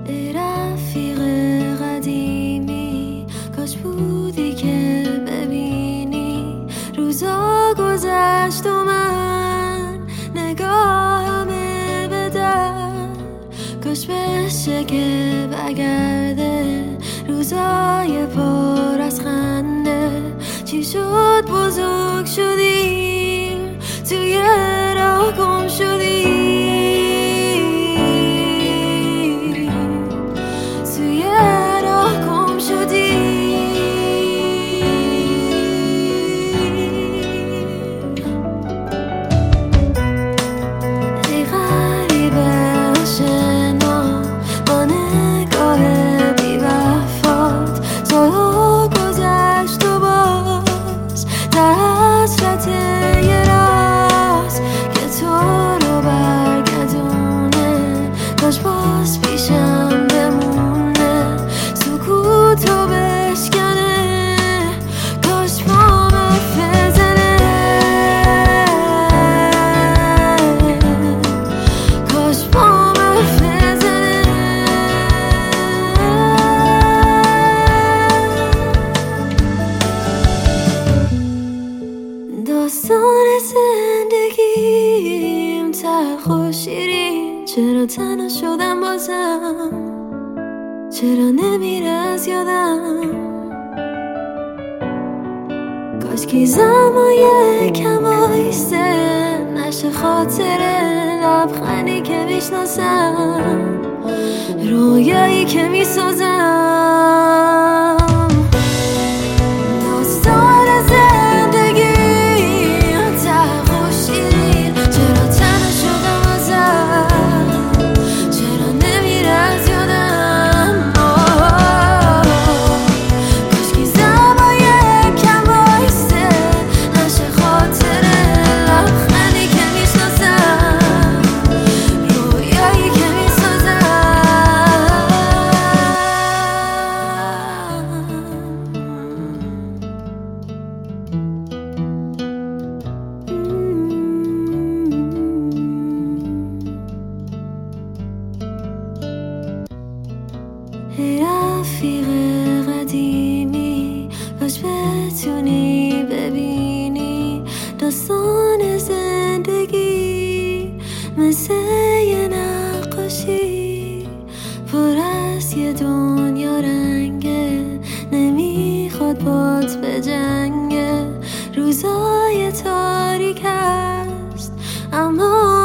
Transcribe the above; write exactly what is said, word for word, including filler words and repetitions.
ای رفیق قدیمی، کاش بودی که ببینی روزا گذشت و من نگاهمه به در. کاش بشه که برگرده روزای پر از خنده. چی شد بزرگ شدی توی راه گم شدی، توی راه گم شدی. ای غریبه آشنا با نگاه بی وفات، سالها گذشت و باز در حسرت یه راز که تو رو برگردونه. کاش باز پیشم بمونه سکوتو بشکنه، کاش پام بزنه، کاش پام بزنه. داستان زندگیم تلخ و شیرین، چرا تنها شدم بازم، چرا نمیره از یادم. کاش کی زمای کم آیسته نشه خاطر لبخندی که میشناسم، رویایی که میسازم. داستان زندگیم تلخ و شیرین، چرا تنها شدم ازم، چرا نمیره از یادم. کاش کی زمای کم آیسته نشه خاطر لبخندی که میشناسم، رویایی که میسازم. ای رفیق قدیمی، کاش بتونی ببینی داستان زندگی مثل یه نقاشی پر از یه دنیا رنگه، نمیخواد باد به جنگه. روزای تاریک هست اما